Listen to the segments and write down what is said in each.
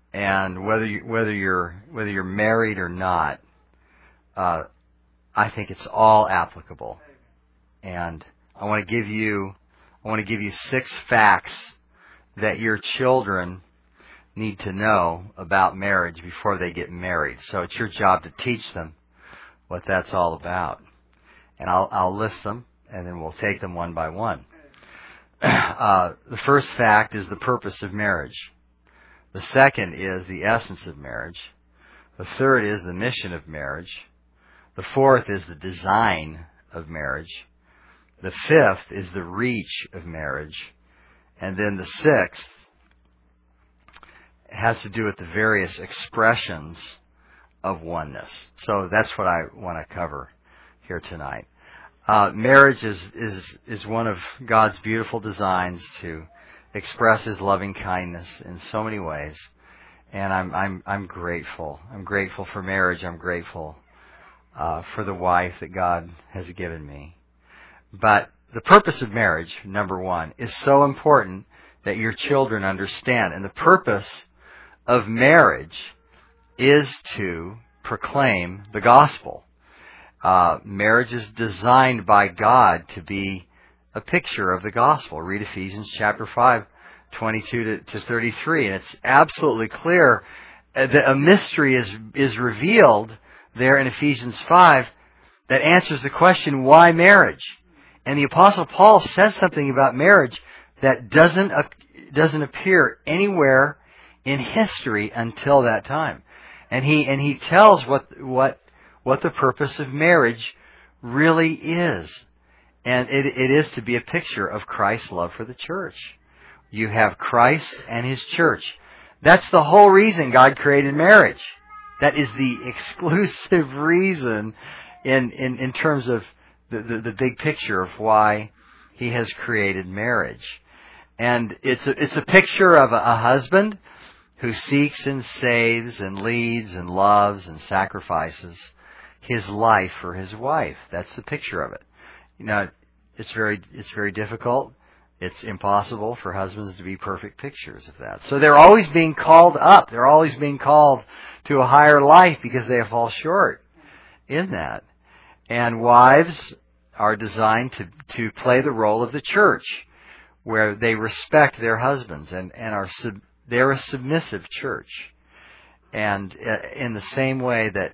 And whether you're married or not, I think it's all applicable. And I want to give you 6 facts that your children need to know about marriage before they get married. So it's your job to teach them what that's all about. And I'll list them, and then we'll take them one by one. The first fact is the purpose of marriage. The second is the essence of marriage. The third is the mission of marriage. The fourth is the design of marriage. The fifth is the reach of marriage. And then the sixth has to do with the various expressions of oneness. So that's what I want to cover here tonight. Marriage is one of God's beautiful designs to express His loving kindness in so many ways, and I'm grateful. I'm grateful for marriage. I'm grateful for the wife that God has given me. But the purpose of marriage, number one, is so important that your children understand. And the purpose of marriage is to proclaim the gospel. Marriage is designed by God to be a picture of the gospel. Read Ephesians chapter 5, 22 to 33, and it's absolutely clear that a mystery is revealed there in Ephesians 5 that answers the question, why marriage? And the Apostle Paul says something about marriage that doesn't appear anywhere in history until that time. And he tells what the purpose of marriage really is. And it is to be a picture of Christ's love for the church. You have Christ and His church. That's the whole reason God created marriage. That is the exclusive reason in terms of the big picture of why He has created marriage. And it's a picture of a husband who seeks and saves and leads and loves and sacrifices his life for his wife. That's the picture of it. You know, it's very difficult. It's impossible for husbands to be perfect pictures of that. So they're always being called up. They're always being called to a higher life because they fall short in that. And wives are designed to play the role of the church, where they respect their husbands and they're a submissive church. And in the same way that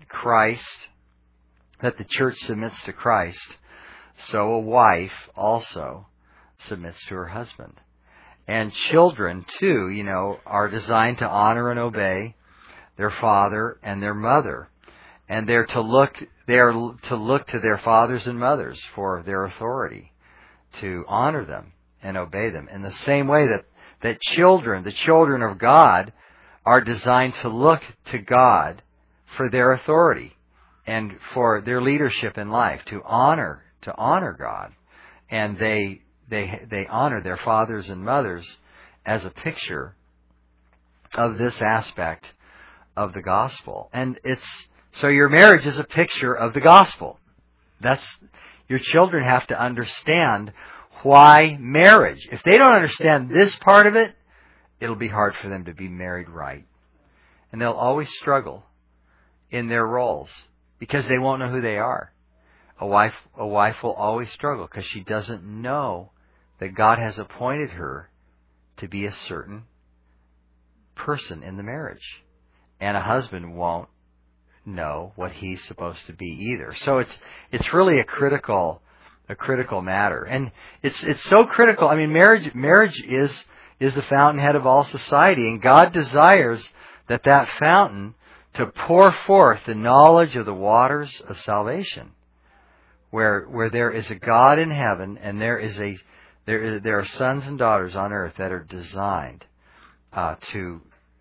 the church submits to Christ, so a wife also submits to her husband. And children, too, are designed to honor and obey their father and their mother. And they're to look to their fathers and mothers for their authority, to honor them and obey them. In the same way that the children of God, are designed to look to God for their authority and for their leadership in life, to honor God. And they honor their fathers and mothers as a picture of this aspect of the gospel. And so your marriage is a picture of the gospel. Your children have to understand why marriage. If they don't understand this part of it, it'll be hard for them to be married right. And they'll always struggle in their roles because they won't know who they are. A wife will always struggle because she doesn't know that God has appointed her to be a certain person in the marriage. And a husband won't know what he's supposed to be either. So it's really a critical matter. And it's so critical. I mean, marriage is the fountainhead of all society, and God desires that fountain to pour forth the knowledge of the waters of salvation, where there is a God in heaven, and there are sons and daughters on earth that are designed to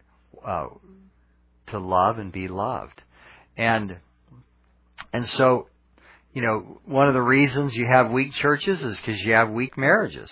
love and be loved. And so, one of the reasons you have weak churches is because you have weak marriages.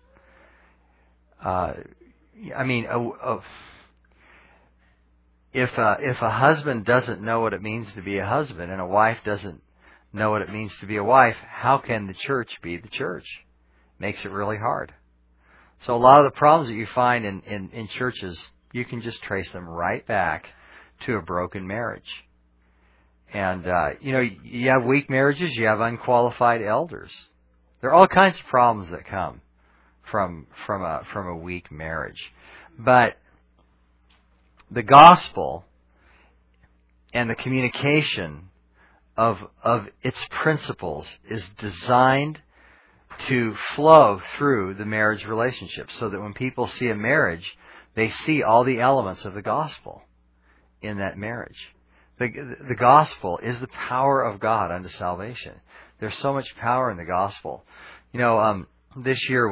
If a husband doesn't know what it means to be a husband, and a wife doesn't know what it means to be a wife, how can the church be the church? Makes it really hard. So a lot of the problems that you find in churches You can just trace them right back to a broken marriage. And, you have weak marriages, you have unqualified elders. There are all kinds of problems that come from a weak marriage. But the gospel and the communication of its principles is designed to flow through the marriage relationship, so that when people see a marriage, they see all the elements of the gospel in that marriage. The gospel is the power of God unto salvation. There's so much power in the gospel. This year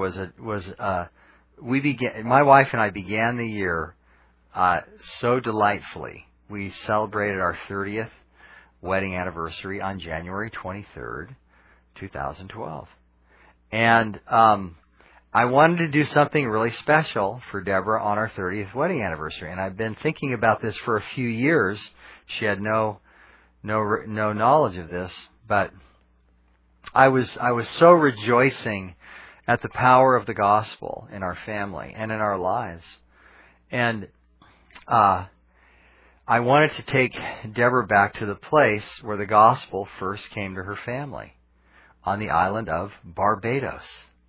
my wife and I began the year so delightfully. We celebrated our 30th wedding anniversary on January 23rd, 2012. And I wanted to do something really special for Deborah on our 30th wedding anniversary. And I've been thinking about this for a few years. She had no knowledge of this, but I was so rejoicing at the power of the gospel in our family and in our lives. And I wanted to take Deborah back to the place where the gospel first came to her family, on the island of Barbados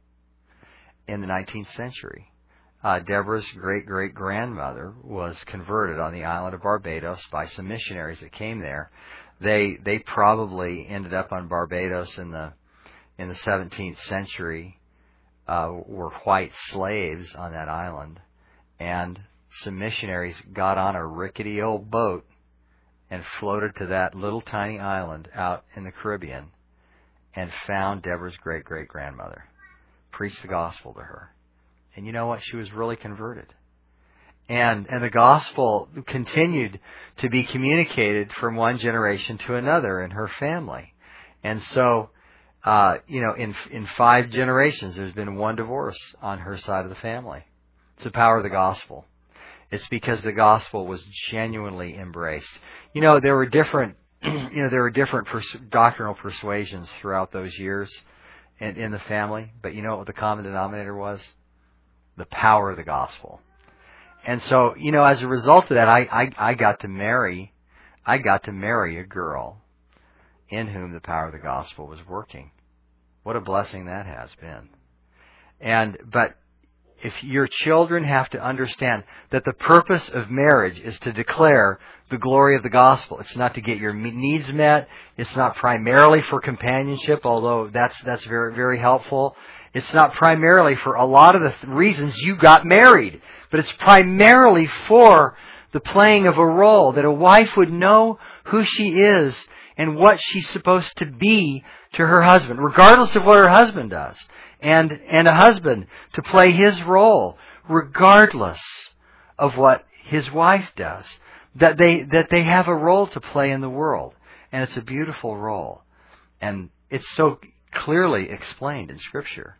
in the 19th century. Deborah's great-great-grandmother was converted on the island of Barbados by some missionaries that came there. They probably ended up on Barbados in the 17th century, were white slaves on that island, and some missionaries got on a rickety old boat and floated to that little tiny island out in the Caribbean and found Deborah's great-great-grandmother, preached the gospel to her. And you know what? She was really converted. And the gospel continued to be communicated from one generation to another in her family. And so, in 5 generations, there's been one divorce on her side of the family. It's the power of the gospel. It's because the gospel was genuinely embraced. There were different, doctrinal persuasions throughout those years in the family. But you know what the common denominator was? The power of the gospel. And so, as a result of that, I got to marry a girl in whom the power of the gospel was working. What a blessing that has been. But if your children have to understand that the purpose of marriage is to declare the glory of the gospel. It's not to get your needs met. It's not primarily for companionship, although that's very, very helpful. It's not primarily for a lot of the reasons you got married, but it's primarily for the playing of a role, that a wife would know who she is and what she's supposed to be to her husband, regardless of what her husband does. And a husband to play his role, regardless of what his wife does. That they have a role to play in the world. And it's a beautiful role. And it's so clearly explained in Scripture.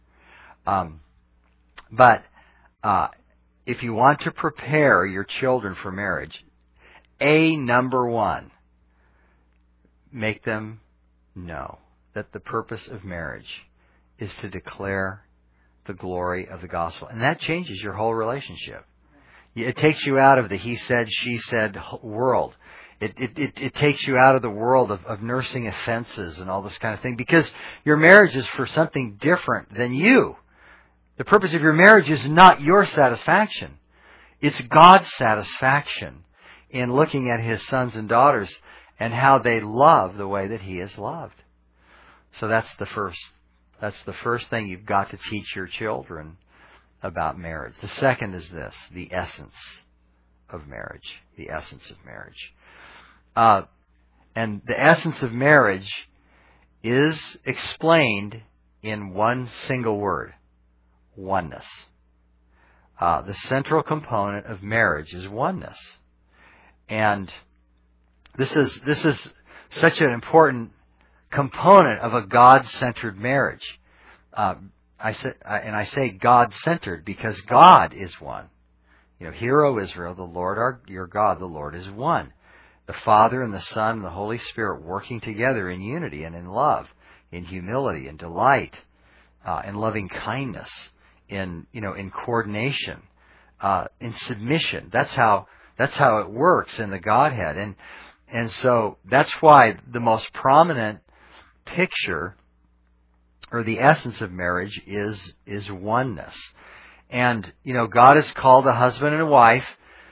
But if you want to prepare your children for marriage, number one, make them know that the purpose of marriage is to declare the glory of the gospel. And that changes your whole relationship. It takes you out of the he said, she said world. It takes you out of the world of nursing offenses and all this kind of thing, because your marriage is for something different than you. The purpose of your marriage is not your satisfaction. It's God's satisfaction in looking at His sons and daughters and how they love the way that He is loved. So that's the first thing you've got to teach your children about marriage. The second is this, the essence of marriage. The essence of marriage. And the essence of marriage is explained in one single word: oneness. The central component of marriage is oneness. And this is such an important component of a God-centered marriage. I say God-centered because God is one. Hear, O Israel, the Lord your God, the Lord is one. The Father and the Son and the Holy Spirit working together in unity and in love, in humility and delight, in loving kindness, in coordination, in submission. That's how it works in the Godhead. And so that's why the most prominent picture or the essence of marriage is oneness. And God has called a husband and a wife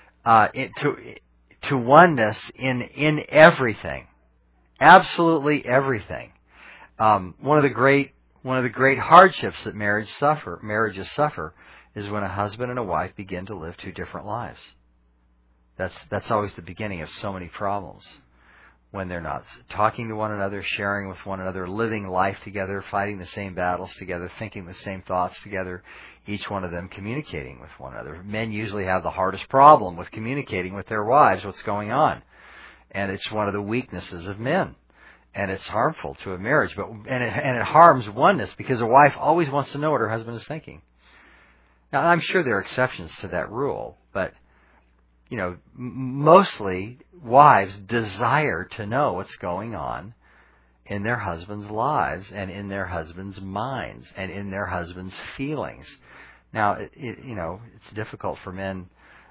to oneness in everything, absolutely everything. One of the great hardships that marriages suffer is when a husband and a wife begin to live two different lives. That's always the beginning of so many problems. When they're not talking to one another, sharing with one another, living life together, fighting the same battles together, thinking the same thoughts together, each one of them communicating with one another. Men usually have the hardest problem with communicating with their wives what's going on. And it's one of the weaknesses of men. And it's harmful to a marriage, and it harms oneness because a wife always wants to know what her husband is thinking. Now, I'm sure there are exceptions to that rule, but mostly wives desire to know what's going on in their husbands' lives and in their husbands' minds and in their husbands' feelings. Now, it's difficult for men,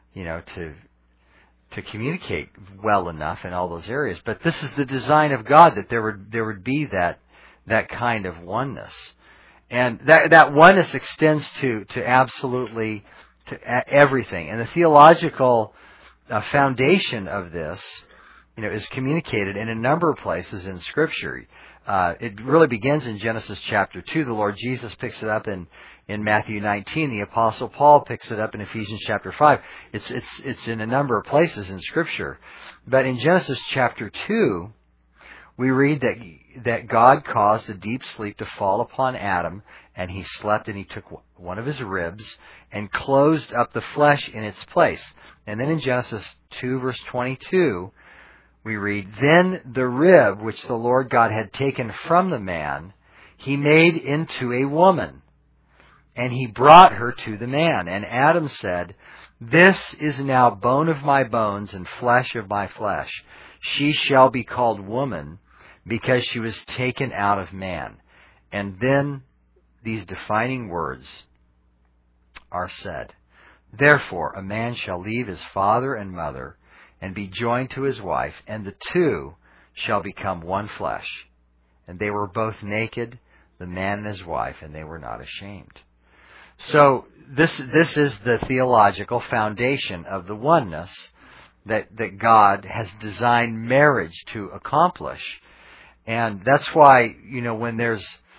to communicate well enough in all those areas, but this is the design of God, that there would be that kind of oneness, and that oneness extends to absolutely to everything. And the theological foundation of this, is communicated in a number of places in Scripture. It really begins in Genesis chapter 2. The Lord Jesus picks it up in Matthew 19. The Apostle Paul picks it up in Ephesians chapter 5. It's in a number of places in Scripture. But in Genesis chapter 2, we read that God caused a deep sleep to fall upon Adam, and he slept, and he took one of his ribs and closed up the flesh in its place. And then in Genesis 2, verse 22, we read, "Then the rib which the Lord God had taken from the man, he made into a woman, and he brought her to the man. And Adam said, 'This is now bone of my bones and flesh of my flesh. She shall be called woman, because she was taken out of man.'" And then these defining words are said. "Therefore a man shall leave his father and mother and be joined to his wife, and the two shall become one flesh. And they were both naked, the man and his wife, and they were not ashamed." So this is the theological foundation of the oneness that God has designed marriage to accomplish. And that's why, when there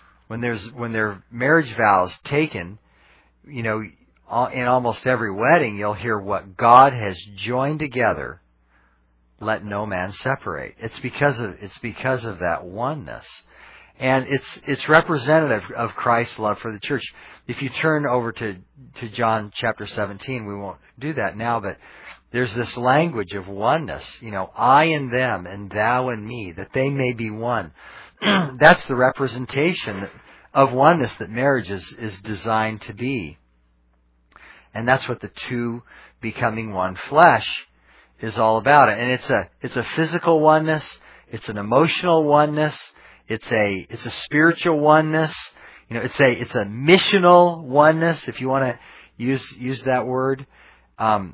are marriage vows taken, in almost every wedding, you'll hear, "What God has joined together, let no man separate." It's because of that oneness. And it's representative of Christ's love for the church. If you turn over to John chapter 17, we won't do that now, but there's this language of oneness. "I and them, and thou and me, that they may be one." That's the representation of oneness that marriage is designed to be. And that's what the two becoming one flesh is all about. And it's a physical oneness. It's an emotional oneness. It's a spiritual oneness. It's a missional oneness, if you want to use that word. And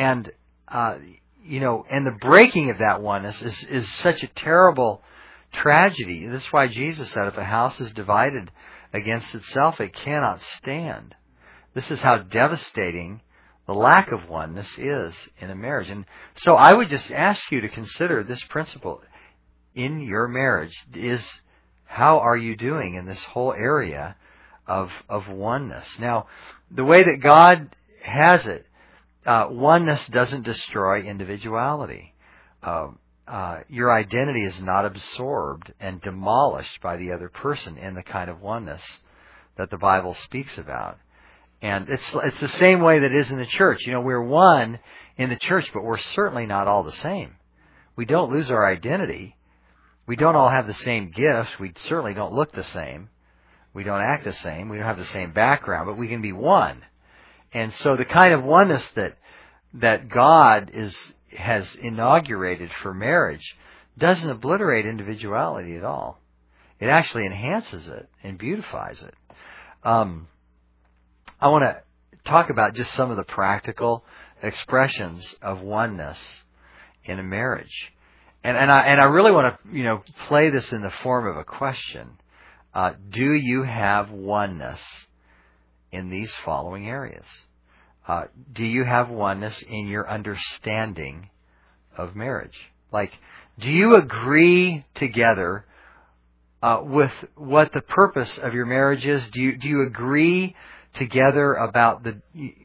the breaking of that oneness is such a terrible tragedy. That's why Jesus said, if a house is divided against itself, it cannot stand. This is how devastating the lack of oneness is in a marriage. And so I would just ask you to consider this principle in your marriage. How are you doing in this whole area of oneness? Now, the way that God has it, oneness doesn't destroy individuality. Your identity is not absorbed and demolished by the other person in the kind of oneness that the Bible speaks about. And it's the same way that it is in the church. We're one in the church, but we're certainly not all the same. We don't lose our identity. We don't all have the same gifts. We certainly don't look the same. We don't act the same. We don't have the same background, but we can be one. And so the kind of oneness that God has inaugurated for marriage doesn't obliterate individuality at all. It actually enhances it and beautifies it. I want to talk about just some of the practical expressions of oneness in a marriage. And I really want to, play this in the form of a question. Do you have oneness in these following areas? Do you have oneness in your understanding of marriage? Like, do you agree together with what the purpose of your marriage is? Do you agree together about the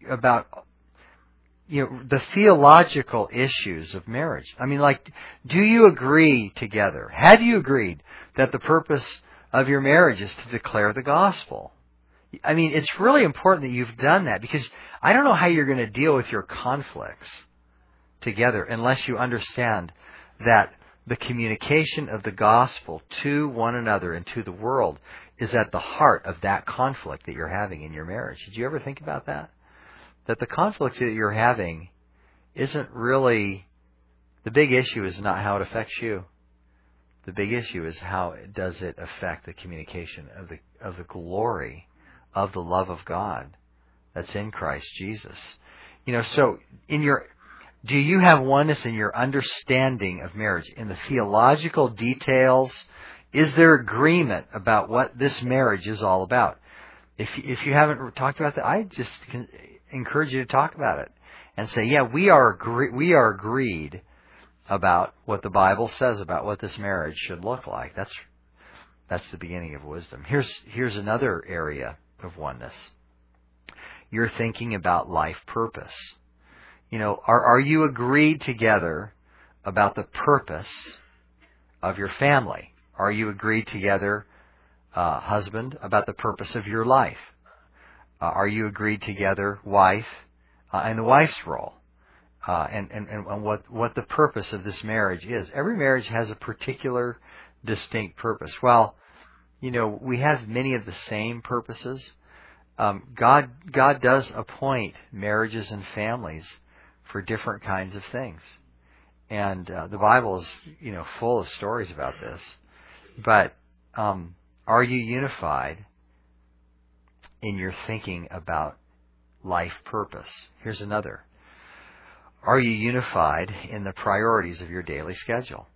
theological issues of marriage? I mean, like, do you agree together? Have you agreed that the purpose of your marriage is to declare the gospel? I mean, it's really important that you've done that, because I don't know how you're going to deal with your conflicts together unless you understand that the communication of the gospel to one another and to the world is at the heart of that conflict that you're having in your marriage. Did you ever think about that? That the conflict that you're having isn't really, the big issue is not how it affects you. The big issue is how does it affect the communication of the glory of the love of God that's in Christ Jesus. So do you have oneness in your understanding of marriage? In the theological details, is there agreement about what this marriage is all about? If you haven't talked about that, I just encourage you to talk about it and say, yeah, we are agreed about what the Bible says about what this marriage should look like. That's the beginning of wisdom. Here's another area of oneness. You're thinking about life purpose. Are you agreed together about the purpose of your family? Are you agreed together, husband, about the purpose of your life? Are you agreed together, wife, and the wife's role, and what the purpose of this marriage is? Every marriage has a particular, distinct purpose. Well, we have many of the same purposes. God does appoint marriages and families for different kinds of things, and the Bible is full of stories about this. But are you unified in your thinking about life purpose? Here's another. Are you unified in the priorities of your daily schedule?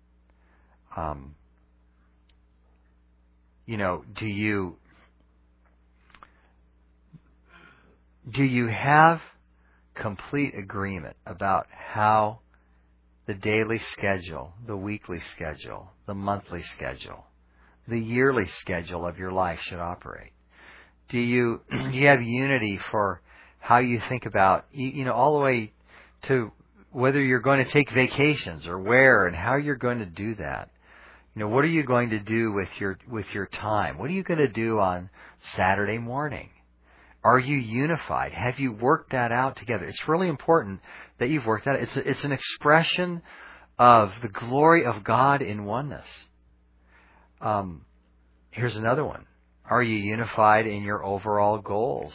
Do you have complete agreement about how the daily schedule, the weekly schedule, the monthly schedule, the yearly schedule of your life should operate? Do you have unity for how you think about, all the way to whether you're going to take vacations or where and how you're going to do that? What are you going to do with your time? What are you going to do on Saturday morning? Are you unified? Have you worked that out together? It's really important that you've worked that out. It's an expression of the glory of God in oneness. Here's another one. Are you unified in your overall goals?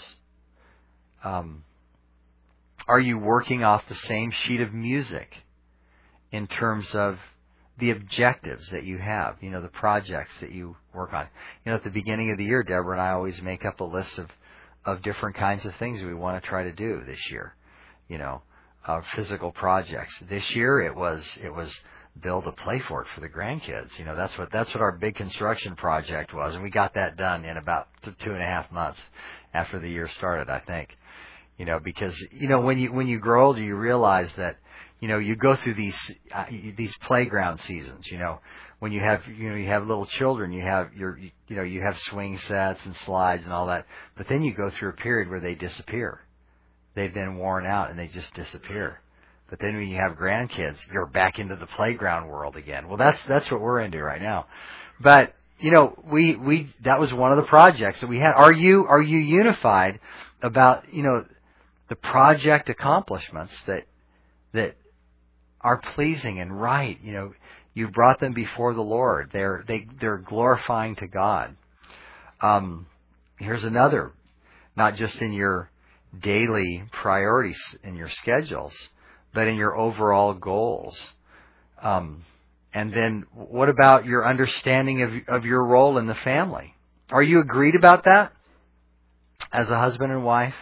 Are you working off the same sheet of music in terms of the objectives that you have, the projects that you work on? At the beginning of the year, Deborah and I always make up a list of different kinds of things we want to try to do this year, physical projects. This year it was build a play fort for the grandkids. That's what our big construction project was, and we got that done in about 2.5 months after the year started, I think. Because when you grow older, you realize that you go through these playground seasons. When you have little children, you have swing sets and slides and all that, but then you go through a period where they disappear. They've been worn out and they just disappear. But then when you have grandkids, you're back into the playground world again. Well, that's what we're into right now. But we that was one of the projects that we had. Are you unified about the project accomplishments that are pleasing and right? You brought them before the Lord. They're glorifying to God. Here's another, not just in your daily priorities in your schedules, but in your overall goals. And then what about your understanding of your role in the family? Are you agreed about that as a husband and wife?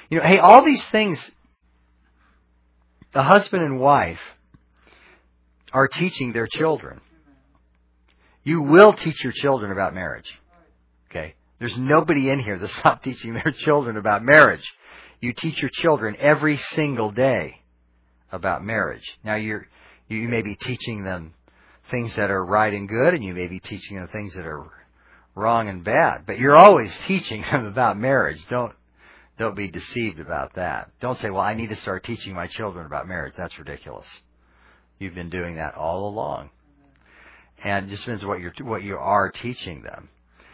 Hey, all these things, the husband and wife are teaching their children. You will teach your children about marriage. Okay? There's nobody in here that's not teaching their children about marriage. You teach your children every single day about marriage. Now, you may be teaching them things that are right and good, and you may be teaching them things that are wrong and bad. But you're always teaching them about marriage. Don't be deceived about that. Don't say, well, I need to start teaching my children about marriage. That's ridiculous. You've been doing that all along. And it just depends what you are teaching them.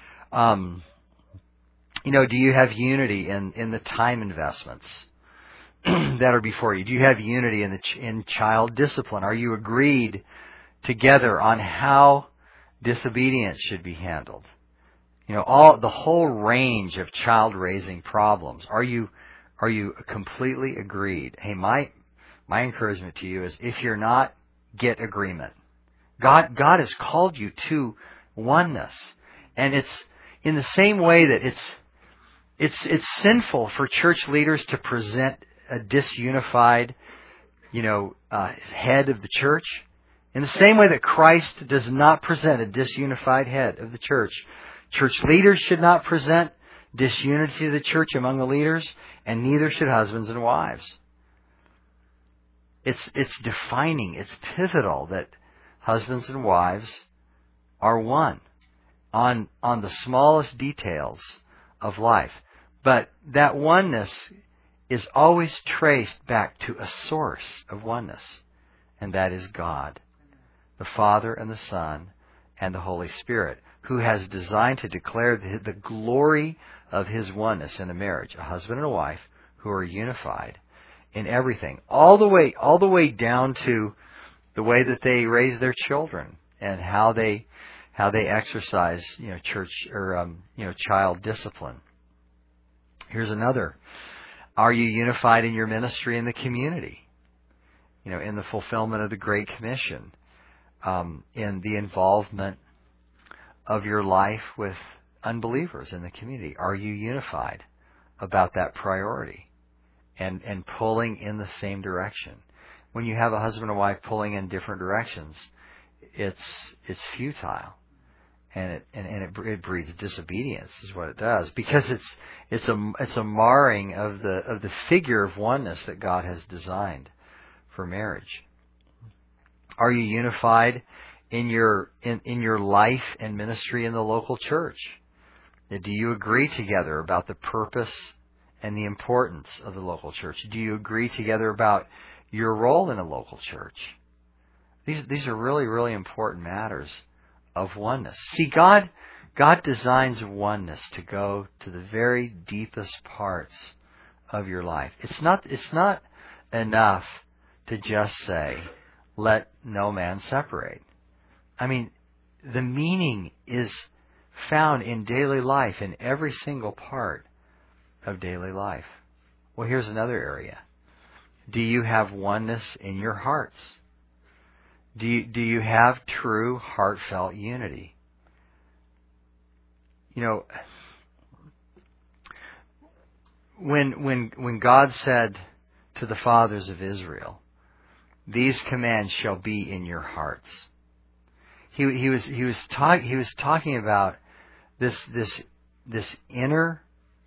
Do you have unity in the time investments that are before you? Do you have unity in child discipline? Are you agreed together on how disobedience should be handled? The whole range of child raising problems. Are you completely agreed? Hey, my encouragement to you is, if you're not, get agreement. God has called you to oneness, and it's in the same way that it's sinful for church leaders to present a disunified, head of the church. In the same way that Christ does not present a disunified head of the church. Church leaders should not present disunity of the church among the leaders, and neither should husbands and wives. It's defining, it's pivotal that husbands and wives are one on the smallest details of life. But that oneness is always traced back to a source of oneness, and that is God, the Father and the Son and the Holy Spirit, who has designed to declare the glory of His oneness in a marriage, a husband and a wife who are unified in everything, all the way down to the way that they raise their children and how they exercise church or child discipline. Here's another: are you unified in your ministry in the community? In the fulfillment of the Great Commission, in the involvement of your life with unbelievers in the community. Are you unified about that priority and pulling in the same direction? When you have a husband and wife pulling in different directions, it's futile, and it breeds disobedience, is what it does, because it's a marring of the figure of oneness that God has designed for marriage. Are you unified in your life and ministry in the local church? Do you agree together about the purpose and the importance of the local church? Do you agree together about your role in a local church? These are really, really important matters of oneness. See, God designs oneness to go to the very deepest parts of your life. It's not enough to just say, let no man separate. I mean, the meaning is found in daily life, in every single part of daily life. Well, here's another area. Do you have oneness in your hearts? Do you have true heartfelt unity? When God said to the fathers of Israel, "These commands shall be in your hearts," He was talking about this inner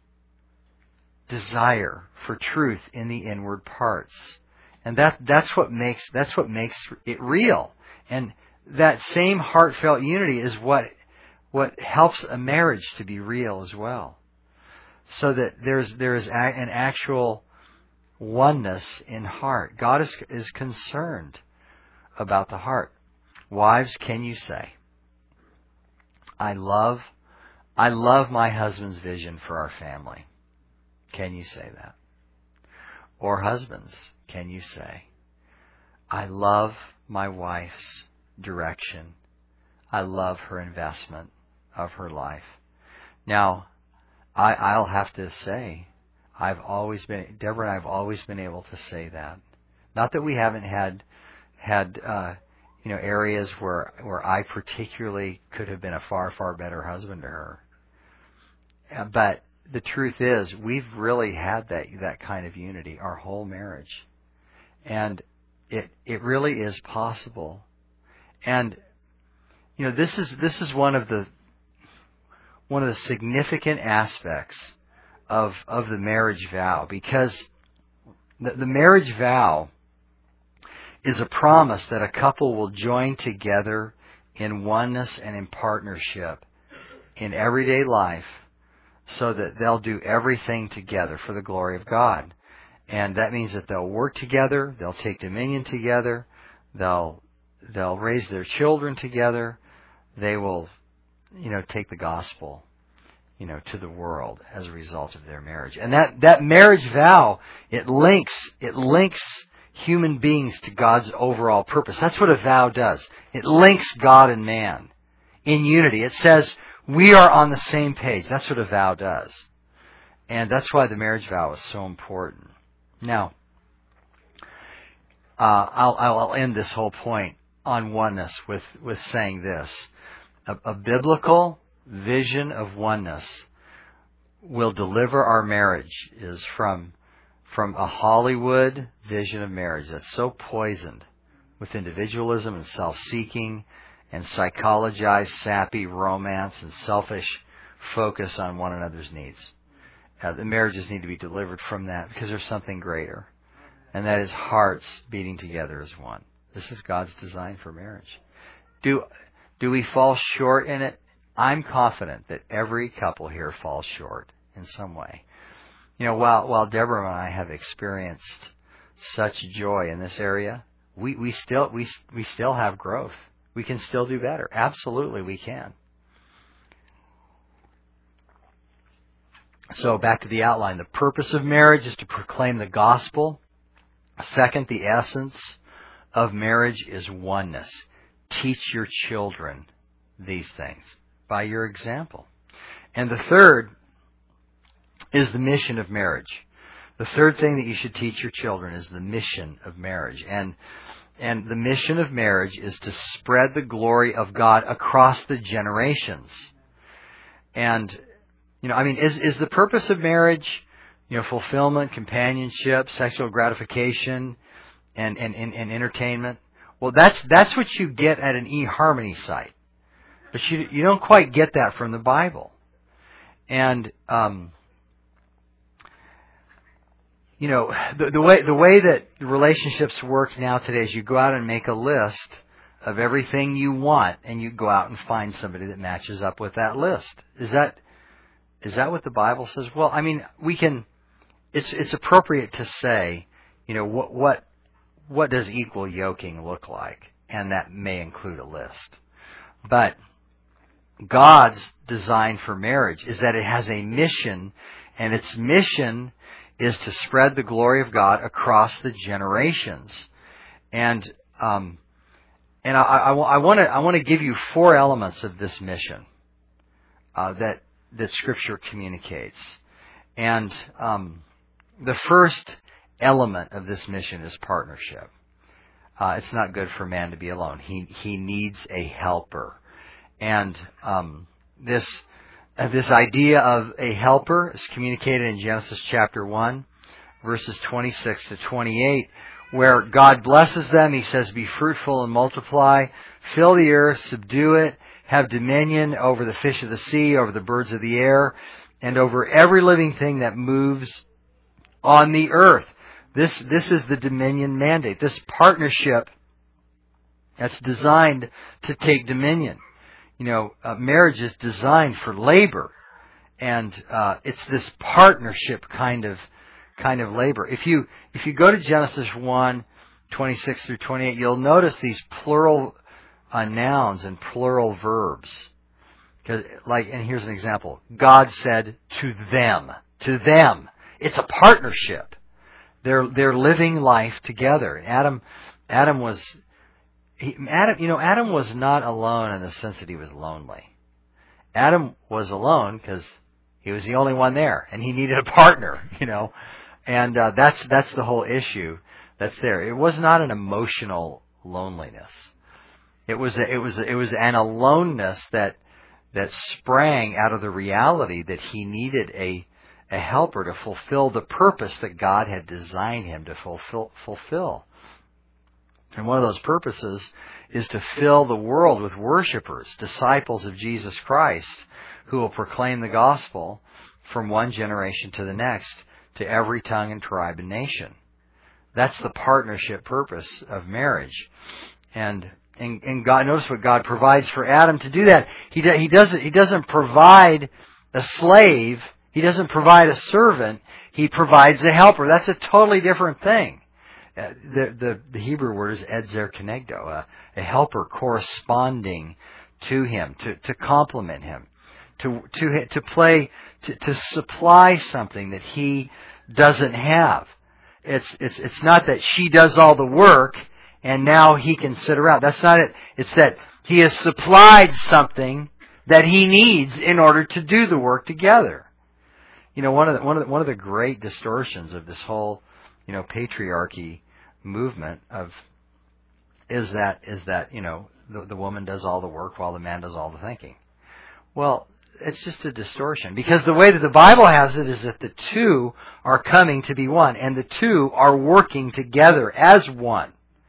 desire for truth in the inward parts, and that's what makes it real. And that same heartfelt unity is what helps a marriage to be real as well, so that there is an actual oneness in heart. God is concerned about the heart. Wives, can you say, I love my husband's vision for our family? Can you say that? Or husbands, can you say, I love my wife's direction. I love her investment of her life. Now, I'll have to say, Deborah and I have always been able to say that. Not that we haven't had areas where I particularly could have been a far, far better husband to her. But the truth is, we've really had that kind of unity our whole marriage, and it really is possible. And this is one of the significant aspects of the marriage vow, because the marriage vow is a promise that a couple will join together in oneness and in partnership in everyday life, so that they'll do everything together for the glory of God. And that means that they'll work together, they'll take dominion together, they'll raise their children together, they will, take the gospel, to the world as a result of their marriage. And that marriage vow, it links human beings to God's overall purpose. That's what a vow does. It links God and man in unity. It says we are on the same page. That's what a vow does. And that's why the marriage vow is so important. Now, I'll end this whole point on oneness with saying this. A biblical vision of oneness will deliver our marriage is from a Hollywood vision of marriage that's so poisoned with individualism and self-seeking and psychologized, sappy romance and selfish focus on one another's needs. The marriages need to be delivered from that, because there's something greater, and that is hearts beating together as one. This is God's design for marriage. Do we fall short in it? I'm confident that every couple here falls short in some way. While Deborah and I have experienced such joy in this area, we still have growth. We can still do better. Absolutely, we can. So back to the outline. The purpose of marriage is to proclaim the gospel. Second, the essence of marriage is oneness. Teach your children these things by your example. And the third is the mission of marriage. The third thing that you should teach your children is the mission of marriage. And the mission of marriage is to spread the glory of God across the generations. And, is the purpose of marriage, fulfillment, companionship, sexual gratification, and entertainment? Well, that's what you get at an eHarmony site. But you don't quite get that from the Bible. And, the way that relationships work now today is you go out and make a list of everything you want, and you go out and find somebody that matches up with that list. Is that what the Bible says? Well, we can. It's appropriate to say, what does equal yoking look like, and that may include a list. But God's design for marriage is that it has a mission, and its mission is to spread the glory of God across the generations. And I want to give you 4 elements of this mission that Scripture communicates. And the first element of this mission is partnership. It's not good for man to be alone. He needs a helper. And this idea of a helper is communicated in Genesis chapter 1, verses 26 to 28, where God blesses them. He says, "Be fruitful and multiply, fill the earth, subdue it, have dominion over the fish of the sea, over the birds of the air, and over every living thing that moves on the earth." This is the dominion mandate. This partnership that's designed to take dominion. Marriage is designed for labor, and it's this partnership kind of labor. If you go to Genesis 1, 26 through 28, you'll notice these plural nouns and plural verbs. And here's an example. God said to them. To them. It's a partnership. They're living life together. Adam was not alone in the sense that he was lonely. Adam was alone because he was the only one there, and he needed a partner. And that's the whole issue that's there. It was not an emotional loneliness. It was an aloneness that sprang out of the reality that he needed a helper to fulfill the purpose that God had designed him to fulfill. And one of those purposes is to fill the world with worshipers, disciples of Jesus Christ, who will proclaim the gospel from one generation to the next, to every tongue and tribe and nation. That's the partnership purpose of marriage. And God, notice what God provides for Adam to do that. He doesn't provide a slave. He doesn't provide a servant. He provides a helper. That's a totally different thing. The Hebrew word is edzer kenegdo, a helper corresponding to him, to complement him, to supply something that he doesn't have. It's not that she does all the work and now he can sit around. That's not it. It's that he has supplied something that he needs in order to do the work together. You know, one of the great distortions of this whole, patriarchy movement is that the woman does all the work while the man does all the thinking. Well, it's just a distortion, because the way that the Bible has it is that the two are coming to be one, and the two are working together as one.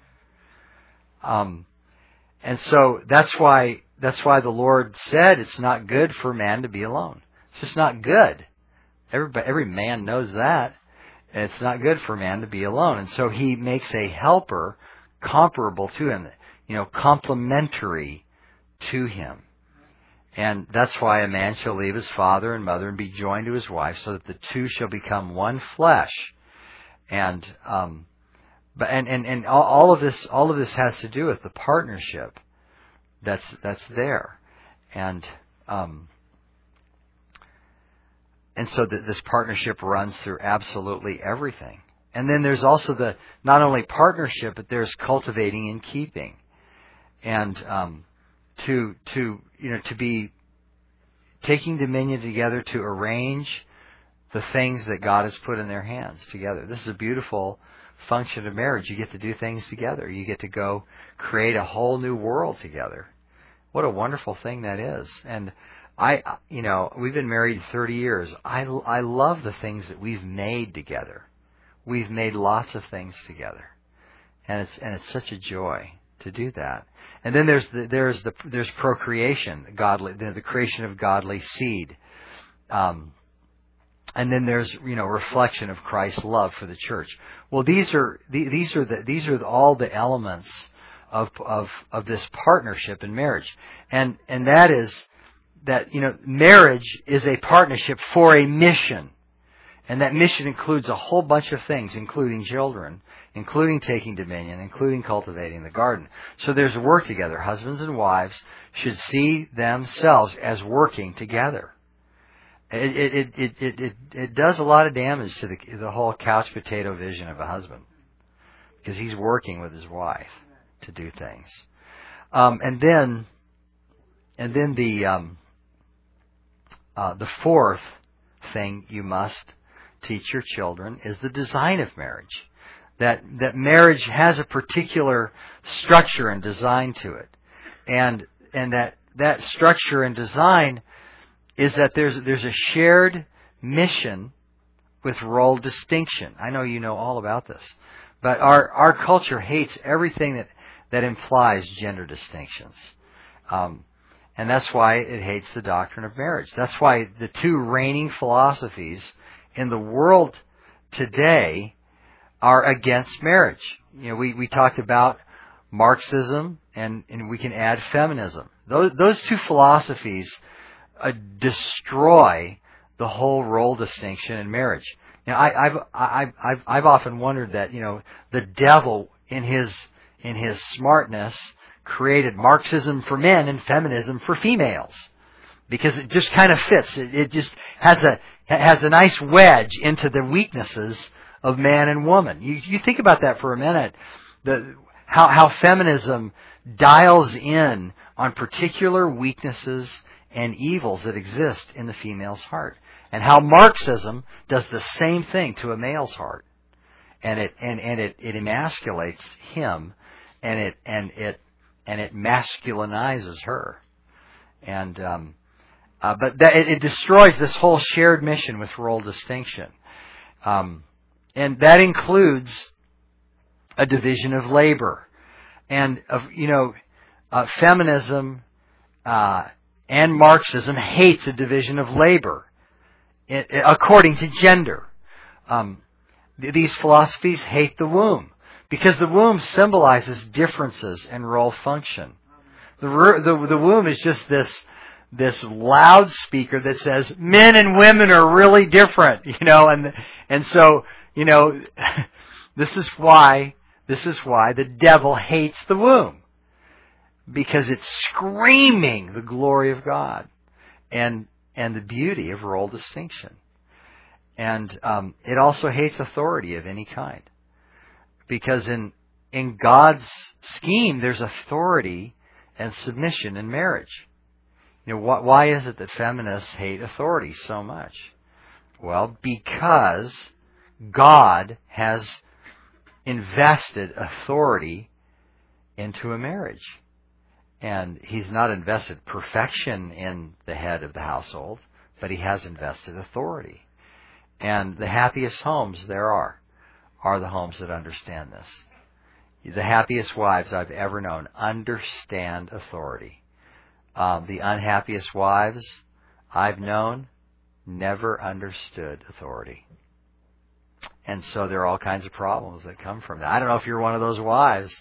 And so that's why the Lord said it's not good for man to be alone. It's just not good. Every man knows that. It's not good for man to be alone. And so he makes a helper comparable to him, complementary to him. And that's why a man shall leave his father and mother and be joined to his wife, so that the two shall become one flesh. And all of this has to do with the partnership that's there. And so this partnership runs through absolutely everything. And then there's also not only partnership, but there's cultivating and keeping. And to be taking dominion together to arrange the things that God has put in their hands together. This is a beautiful function of marriage. You get to do things together. You get to go create a whole new world together. What a wonderful thing that is. And we've been married 30 years. I love the things that we've made together. We've made lots of things together. And it's such a joy to do that. And then there's procreation, the creation of godly seed. And then there's reflection of Christ's love for the church. Well, these are all the elements of this partnership in marriage. And that is that marriage is a partnership for a mission. And that mission includes a whole bunch of things, including children, including taking dominion, including cultivating the garden. So there's work together. Husbands and wives should see themselves as working together. It does a lot of damage to the whole couch potato vision of a husband, because he's working with his wife to do things. And then the fourth thing you must teach your children is the design of marriage. That marriage has a particular structure and design to it, and that structure and design is that there's a shared mission with role distinction. I know you know all about this, but our culture hates everything that implies gender distinctions, and that's why it hates the doctrine of marriage. That's why the two reigning philosophies in the world today are against marriage. We talked about Marxism, and we can add feminism. Those two philosophies destroy the whole role distinction in marriage. Now, I've often wondered that the devil in his smartness created Marxism for men and feminism for females, because it just kind of fits. It just has a nice wedge into the weaknesses of man and woman. You think about that for a minute. How feminism dials in on particular weaknesses and evils that exist in the female's heart, and how Marxism does the same thing to a male's heart, and it emasculates him, and it masculinizes her, and But it destroys this whole shared mission with role distinction. And that includes a division of labor. And, feminism and Marxism hates a division of labor according to gender. These philosophies hate the womb because the womb symbolizes differences in role function. The womb is just this loudspeaker that says men and women are really different, and so this is why the devil hates the womb, because it's screaming the glory of God and the beauty of role distinction. And it also hates authority of any kind, because in God's scheme there's authority and submission in marriage. Why is it that feminists hate authority so much? Well, because God has invested authority into a marriage. And He's not invested perfection in the head of the household, but He has invested authority. And the happiest homes there are the homes that understand this. The happiest wives I've ever known understand authority. The unhappiest wives I've known never understood authority. And so there are all kinds of problems that come from that. I don't know if you're one of those wives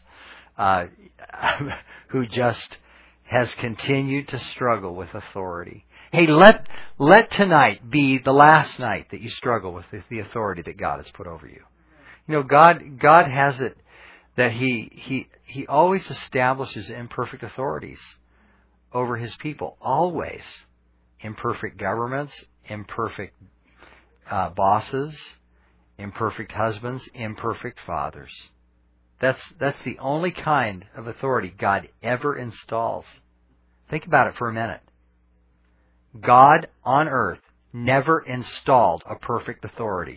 who just has continued to struggle with authority. Hey, let tonight be the last night that you struggle with the authority that God has put over you. God has it that He always establishes imperfect authorities over His people. Always. Imperfect governments, imperfect bosses, imperfect husbands, imperfect fathers. That's the only kind of authority God ever installs. Think about it for a minute. God on earth never installed a perfect authority.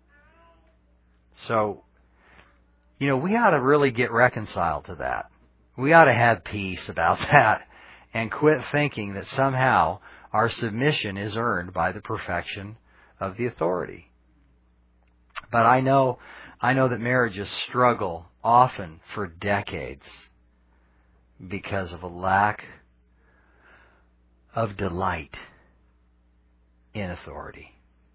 So, we ought to really get reconciled to that. We ought to have peace about that and quit thinking that somehow our submission is earned by the perfection of the authority. But I know that marriages struggle often for decades because of a lack of delight in authority.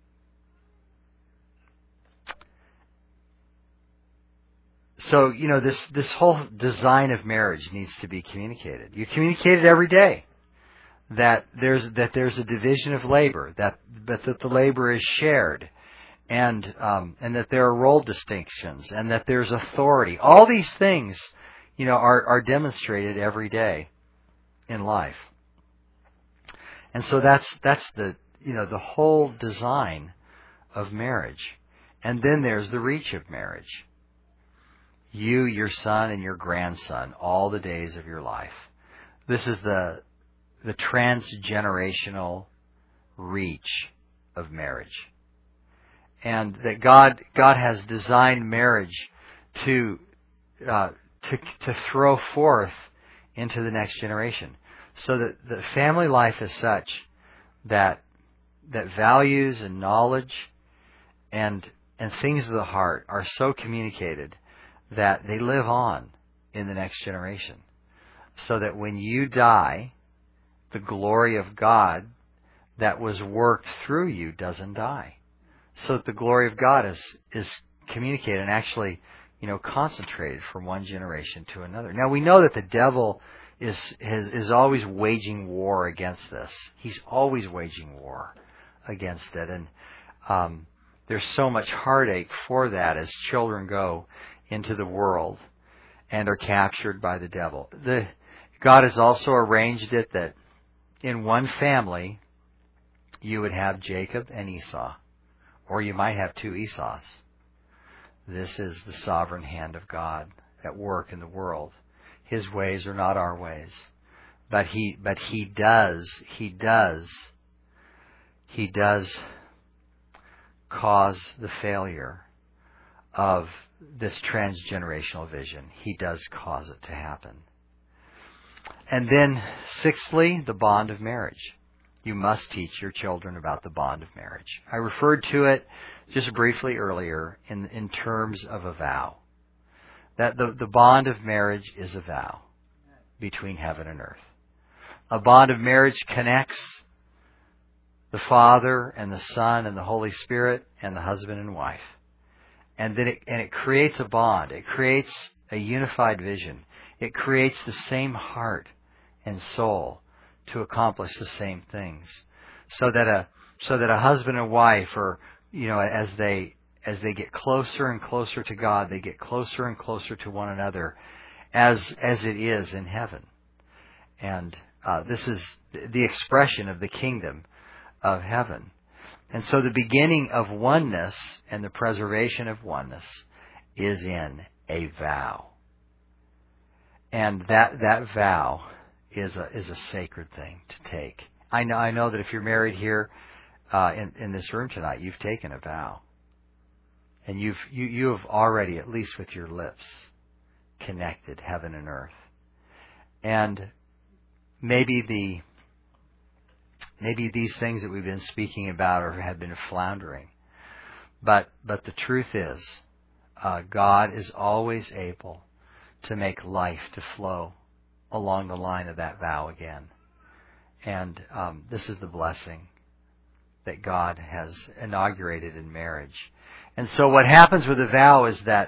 So, this whole design of marriage needs to be communicated. You communicate it every day. That there's a division of labor, that the labor is shared, and that there are role distinctions, and that there's authority. All these things, are demonstrated every day in life. And so that's the whole design of marriage. And then there's the reach of marriage. You, your son, and your grandson, all the days of your life. This is the transgenerational reach of marriage. And that God has designed marriage to throw forth into the next generation. So that the family life is such that values and knowledge and things of the heart are so communicated that they live on in the next generation. So that when you die, the glory of God that was worked through you doesn't die. So that the glory of God is communicated and actually, concentrated from one generation to another. Now we know that the devil is always waging war against this. He's always waging war against it. And there's so much heartache for that as children go into the world and are captured by the devil. God has also arranged it that in one family you would have Jacob and Esau, or you might have two Esau's. This is the sovereign hand of God at work in the world. His ways are not our ways, but he does cause the failure of this transgenerational vision. He does cause it to happen. And then, sixthly, the bond of marriage. you must teach your children about the bond of marriage. I referred to it just briefly earlier in terms of a vow. That the bond of marriage is a vow between heaven and earth. A bond of marriage connects the Father and the Son and the Holy Spirit and the husband and wife. And then it creates a bond. It creates a unified vision. It creates the same heart and soul to accomplish the same things. So that a husband and wife are, as they get closer and closer to God, they get closer and closer to one another as it is in heaven. And this is the expression of the kingdom of heaven. And so the beginning of oneness and the preservation of oneness is in a vow. And that vow is a sacred thing to take. I know that if you're married here in this room tonight, you've taken a vow. And you have already, at least with your lips, connected heaven and earth. And maybe these things that we've been speaking about or have been floundering. But the truth is, God is always able to make life to flow along the line of that vow again. And this is the blessing that God has inaugurated in marriage. And so what happens with a vow is that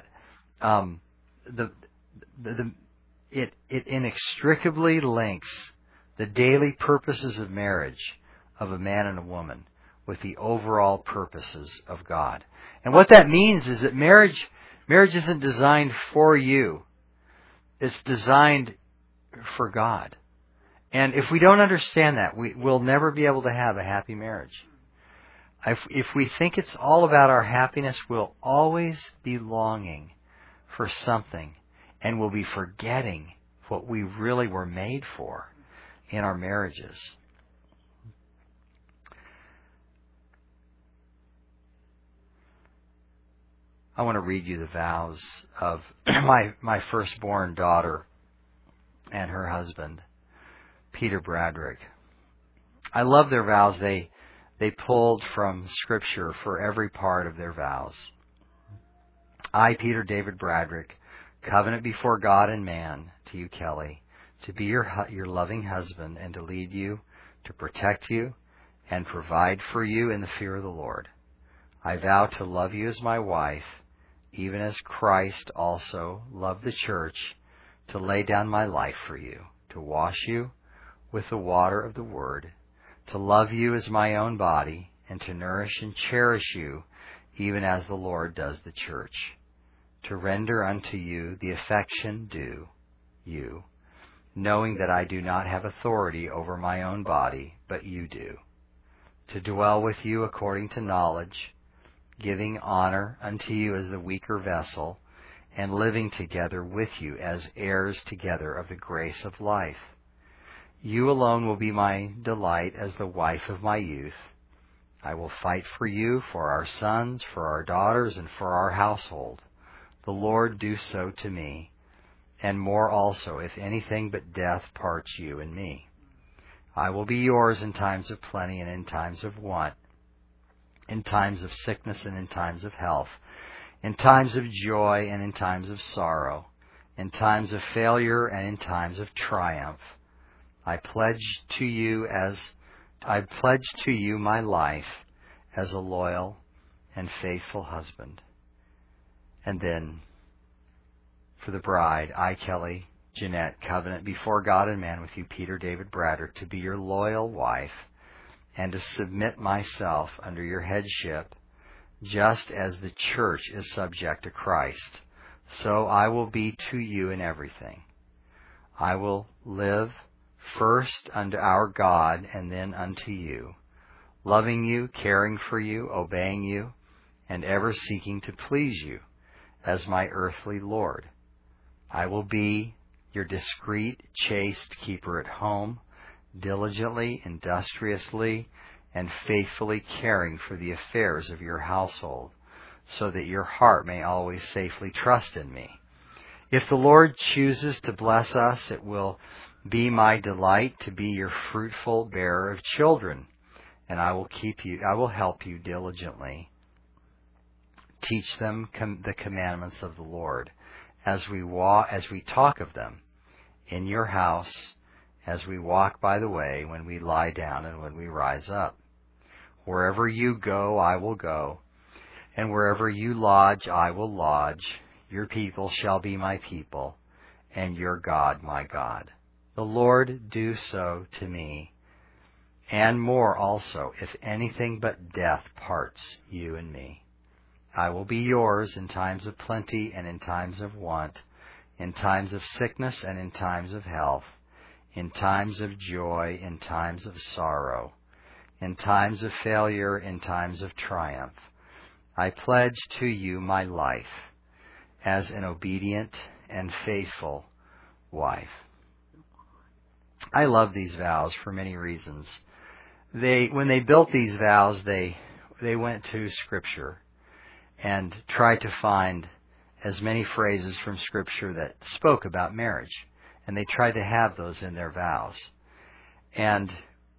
it inextricably links the daily purposes of marriage of a man and a woman with the overall purposes of God. And what that means is that marriage isn't designed for you. It's designed for God. And if we don't understand that, we'll never be able to have a happy marriage. If we think it's all about our happiness, we'll always be longing for something, and we'll be forgetting what we really were made for in our marriages. I want to read you the vows of my firstborn daughter and her husband, Peter Bradrick. I love their vows. They pulled from Scripture for every part of their vows. I, Peter David Bradrick, covenant before God and man to you, Kelly, to be your loving husband and to lead you, to protect you, and provide for you in the fear of the Lord. I vow to love you as my wife, even as Christ also loved the church, to lay down my life for you, to wash you with the water of the Word, to love you as my own body, and to nourish and cherish you, even as the Lord does the church, to render unto you the affection due you, knowing that I do not have authority over my own body, but you do, to dwell with you according to knowledge, giving honor unto you as the weaker vessel, and living together with you as heirs together of the grace of life. You alone will be my delight as the wife of my youth. I will fight for you, for our sons, for our daughters, and for our household. The Lord do so to me, and more also, if anything but death parts you and me. I will be yours in times of plenty and in times of want, in times of sickness and in times of health, in times of joy and in times of sorrow, in times of failure and in times of triumph. I pledge to you my life as a loyal and faithful husband. And then for the bride, I, Kelly Jeanette, covenant before God and man with you, Peter David Bradrick, to be your loyal wife and to submit myself under your headship, just as the church is subject to Christ. So I will be to you in everything. I will live first unto our God and then unto you, loving you, caring for you, obeying you, and ever seeking to please you as my earthly Lord. I will be your discreet, chaste keeper at home, diligently, industriously, and faithfully caring for the affairs of your household, so that your heart may always safely trust in me. If the Lord chooses to bless us, it will Be my delight to be your fruitful bearer of children, and I will help you diligently. Teach them the commandments of the Lord as we talk of them in your house, as we walk by the way, when we lie down and when we rise up. Wherever you go, I will go, and wherever you lodge, I will lodge. Your people shall be my people, and your God my God. The Lord do so to me, and more also, if anything but death parts you and me. I will be yours in times of plenty and in times of want, in times of sickness and in times of health, in times of joy, in times of sorrow, in times of failure, in times of triumph. I pledge to you my life as an obedient and faithful wife. I love these vows for many reasons. When they built these vows, they went to Scripture and tried to find as many phrases from Scripture that spoke about marriage, and they tried to have those in their vows. And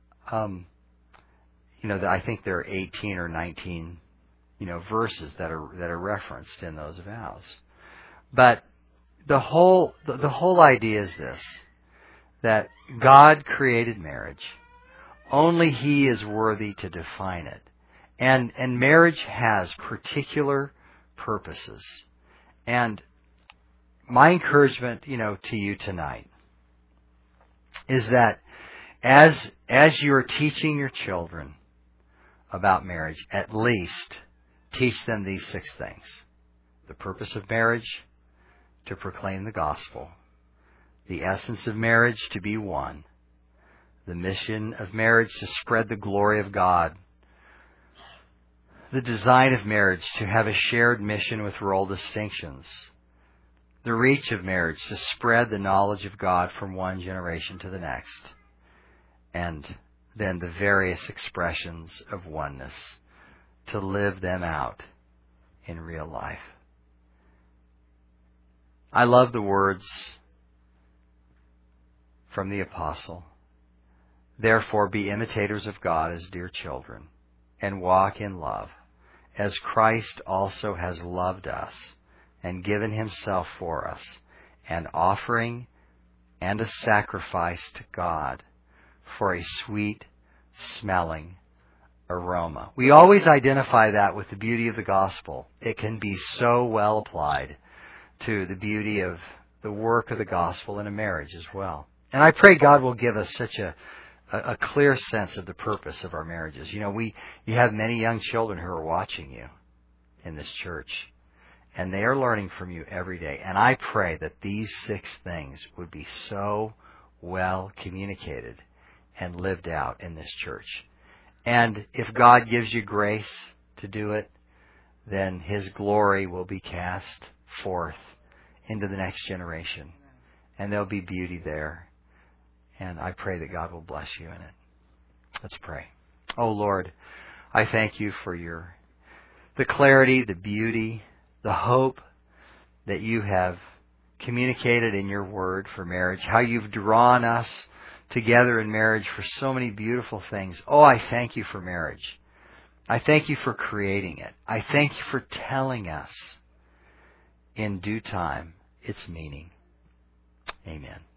I think there are 18 or 19 verses that are referenced in those vows. But the whole idea is this: that God created marriage. Only He is worthy to define it. And marriage has particular purposes. And my encouragement, to you tonight is that as you are teaching your children about marriage, at least teach them these 6 things. The purpose of marriage, to proclaim the gospel. The essence of marriage, to be one. The mission of marriage, to spread the glory of God. The design of marriage, to have a shared mission with role distinctions. The reach of marriage, to spread the knowledge of God from one generation to the next. And then the various expressions of oneness, to live them out in real life. I love the words from the apostle. Therefore, be imitators of God as dear children, and walk in love, as Christ also has loved us, and given Himself for us, an offering and a sacrifice to God for a sweet-smelling aroma. We always identify that with the beauty of the gospel. It can be so well applied to the beauty of the work of the gospel in a marriage as well. And I pray God will give us such a clear sense of the purpose of our marriages. You have many young children who are watching you in this church, and they are learning from you every day. And I pray that these 6 things would be so well communicated and lived out in this church. And if God gives you grace to do it, then His glory will be cast forth into the next generation. And there'll be beauty there. And I pray that God will bless you in it. Let's pray. Oh Lord, I thank you for the clarity, the beauty, the hope that you have communicated in your word for marriage, how you've drawn us together in marriage for so many beautiful things. Oh, I thank you for marriage. I thank you for creating it. I thank you for telling us in due time its meaning. Amen.